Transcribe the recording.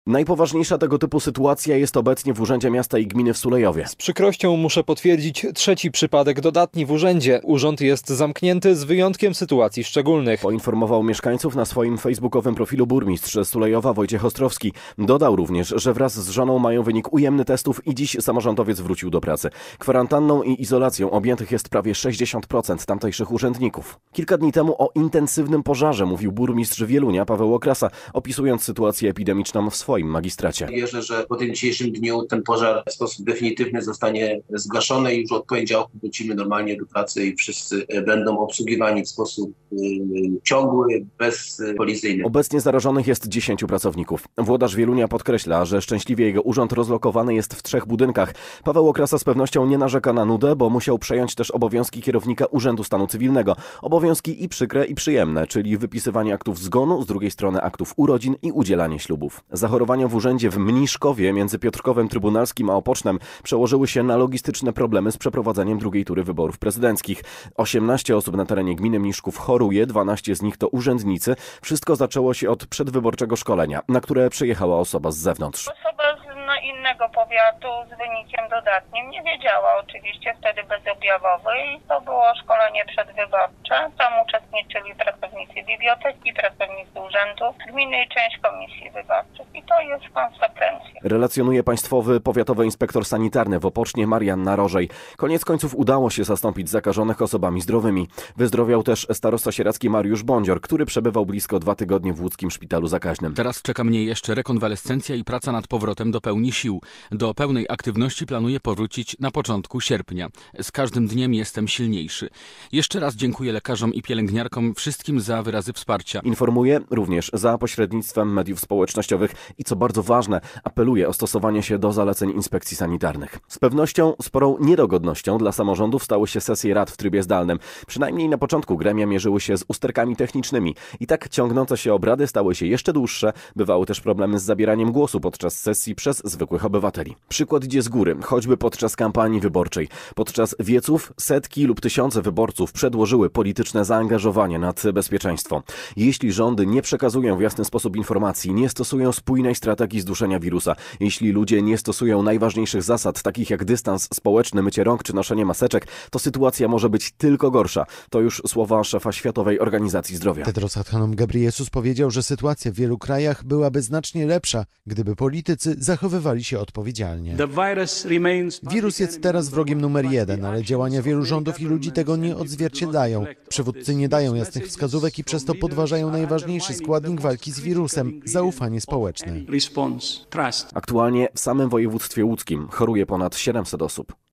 Najpoważniejsza tego typu sytuacja jest obecnie w Urzędzie Miasta i Gminy w Sulejowie. Z przykrością muszę potwierdzić trzeci przypadek dodatni w urzędzie. Urząd jest zamknięty z wyjątkiem sytuacji szczególnych. Poinformował mieszkańców na swoim facebookowym profilu burmistrz Sulejowa Wojciech Ostrowski. Dodał również, że wraz z żoną mają wynik ujemny testów i dziś samorządowiec wrócił do pracy. Kwarantanną i izolacją objętych jest prawie 60% tamtejszych urzędników. Kilka dni temu o intensywnym pożarze mówił burmistrz Wielunia Paweł Okrasa, opisując sytuację epidemiczną w swoim magistracie. Wierzę, że po tym dzisiejszym dniu ten pożar w sposób definitywny zostanie zgaszony i już od poniedziałku wrócimy normalnie do pracy i wszyscy będą obsługiwani w sposób ciągły, bezkolizyjny. Obecnie zarażonych jest 10 pracowników. Włodarz Wielunia podkreśla, że szczęśliwie jego urząd rozlokowany jest w 3 budynkach. Paweł Okrasa z pewnością nie narzeka na nudę, bo musiał przejąć też obowiązki kierownika Urzędu Stanu Cywilnego. Obowiązki i przykre, i przyjemne, czyli wypisywanie aktów zgonu, z drugiej strony aktów urodzin i udzielanie ślubów. Zachorowania w urzędzie w Mniszkowie między Piotrkowem Trybunalskim a Opocznem przełożyły się na logistyczne problemy z przeprowadzaniem drugiej tury wyborów prezydenckich. 18 osób na terenie gminy Mniszków choruje, 12 z nich to urzędnicy. Wszystko zaczęło się od przedwyborczego szkolenia, na które przyjechała osoba z zewnątrz. Osoba z innego powiatu z wynikiem dodatnim nie wiedziała, oczywiście wtedy bezobjawowy, i to było szkolenie przedwyborcze. Tam uczestniczyli pracownicy biblioteki, pracownicy urzędu gminy i część komisji wyborczych. I to jest konsekwencja. Relacjonuje państwowy powiatowy inspektor sanitarny w Opocznie Marian Narożej. Koniec końców udało się zastąpić zakażonych osobami zdrowymi. Wyzdrowiał też starosta sieradzki Mariusz Bądzior, który przebywał blisko 2 tygodnie w łódzkim szpitalu zakaźnym. Teraz czeka mnie jeszcze rekonwalescencja i praca nad powrotem do pełni sił. Do pełnej aktywności planuję powrócić na początku sierpnia. Z każdym dniem jestem silniejszy. Jeszcze raz dziękuję lekarzom i pielęgniarkom wszystkim za wyrazy wsparcia. Informuje również za pośrednictwem mediów społecznościowych i co bardzo ważne, apeluje o stosowanie się do zaleceń inspekcji sanitarnych. Z pewnością sporą niedogodnością dla samorządów stały się sesje rad w trybie zdalnym. Przynajmniej na początku gremia mierzyły się z usterkami technicznymi. I tak ciągnące się obrady stały się jeszcze dłuższe. Bywały też problemy z zabieraniem głosu podczas sesji przez zwykłych obywateli. Przykład idzie z góry, choćby podczas kampanii wyborczej. Podczas wieców setki lub tysiące wyborców przedłożyły polityczne zaangażowanie nad bezpieczeństwo. Jeśli rządy nie przekazują w jasny sposób informacji, nie stosują spójnej strategii zduszenia wirusa, jeśli ludzie nie stosują najważniejszych zasad, takich jak dystans społeczny, mycie rąk czy noszenie maseczek, to sytuacja może być tylko gorsza. To już słowa szefa Światowej Organizacji Zdrowia. Tedros Adhanom Ghebreyesus powiedział, że sytuacja w wielu krajach byłaby znacznie lepsza, gdyby politycy zachowywali się odpowiedzialnie. Wirus jest teraz wrogiem numer 1, ale działania wielu rządów i ludzi tego nie odzwierciedlają. Przywódcy nie dają jasnych wskazówek i przez to podważają najważniejszy składnik walki z wirusem – zaufanie społeczne. Aktualnie w samym województwie łódzkim choruje ponad 700 osób.